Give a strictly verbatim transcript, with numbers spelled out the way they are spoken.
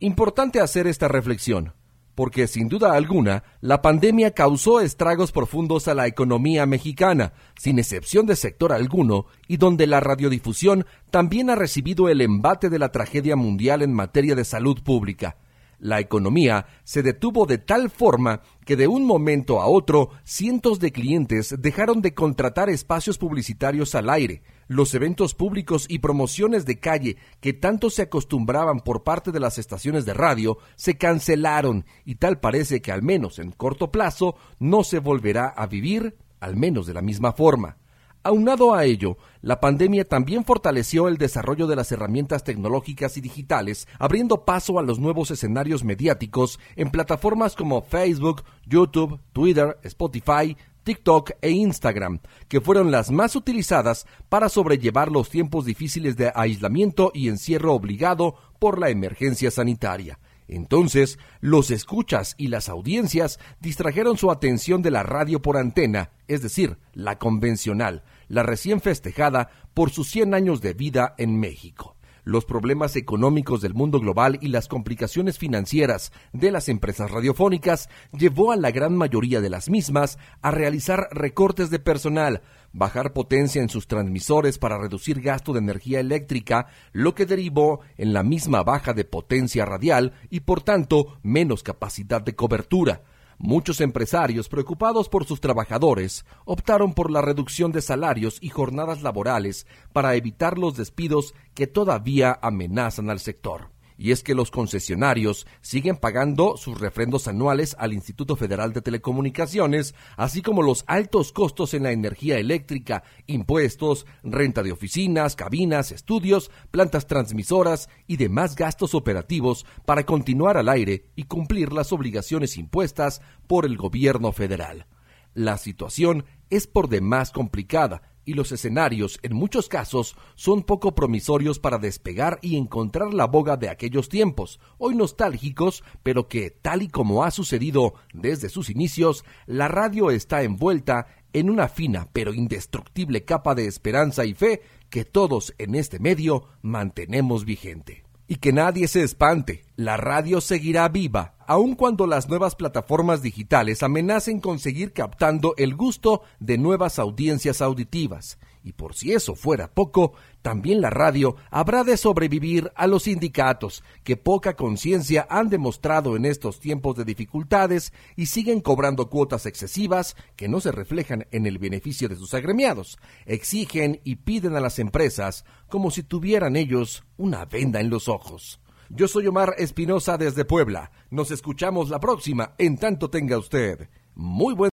Importante hacer esta reflexión, porque sin duda alguna, la pandemia causó estragos profundos a la economía mexicana, sin excepción de sector alguno, y donde la radiodifusión también ha recibido el embate de la tragedia mundial en materia de salud pública. La economía se detuvo de tal forma que de un momento a otro cientos de clientes dejaron de contratar espacios publicitarios al aire. Los eventos públicos y promociones de calle que tanto se acostumbraban por parte de las estaciones de radio se cancelaron y tal parece que al menos en corto plazo no se volverá a vivir, al menos de la misma forma. Aunado a ello, la pandemia también fortaleció el desarrollo de las herramientas tecnológicas y digitales, abriendo paso a los nuevos escenarios mediáticos en plataformas como Facebook, YouTube, Twitter, Spotify, TikTok e Instagram, que fueron las más utilizadas para sobrellevar los tiempos difíciles de aislamiento y encierro obligado por la emergencia sanitaria. Entonces, los escuchas y las audiencias distrajeron su atención de la radio por antena, es decir, la convencional, la recién festejada por sus cien años de vida en México. Los problemas económicos del mundo global y las complicaciones financieras de las empresas radiofónicas llevó a la gran mayoría de las mismas a realizar recortes de personal, bajar potencia en sus transmisores para reducir gasto de energía eléctrica, lo que derivó en la misma baja de potencia radial y por tanto menos capacidad de cobertura. Muchos empresarios, preocupados por sus trabajadores, optaron por la reducción de salarios y jornadas laborales para evitar los despidos que todavía amenazan al sector. Y es que los concesionarios siguen pagando sus refrendos anuales al Instituto Federal de Telecomunicaciones, así como los altos costos en la energía eléctrica, impuestos, renta de oficinas, cabinas, estudios, plantas transmisoras y demás gastos operativos para continuar al aire y cumplir las obligaciones impuestas por el gobierno federal. La situación es por demás complicada, y los escenarios, en muchos casos, son poco promisorios para despegar y encontrar la boga de aquellos tiempos, hoy nostálgicos, pero que, tal y como ha sucedido desde sus inicios, la radio está envuelta en una fina pero indestructible capa de esperanza y fe que todos en este medio mantenemos vigente. Y que nadie se espante, la radio seguirá viva, aun cuando las nuevas plataformas digitales amenacen con seguir captando el gusto de nuevas audiencias auditivas. Y por si eso fuera poco, también la radio habrá de sobrevivir a los sindicatos, que poca conciencia han demostrado en estos tiempos de dificultades y siguen cobrando cuotas excesivas que no se reflejan en el beneficio de sus agremiados. Exigen y piden a las empresas como si tuvieran ellos una venda en los ojos. Yo soy Omar Espinosa desde Puebla. Nos escuchamos la próxima, en tanto tenga usted muy buen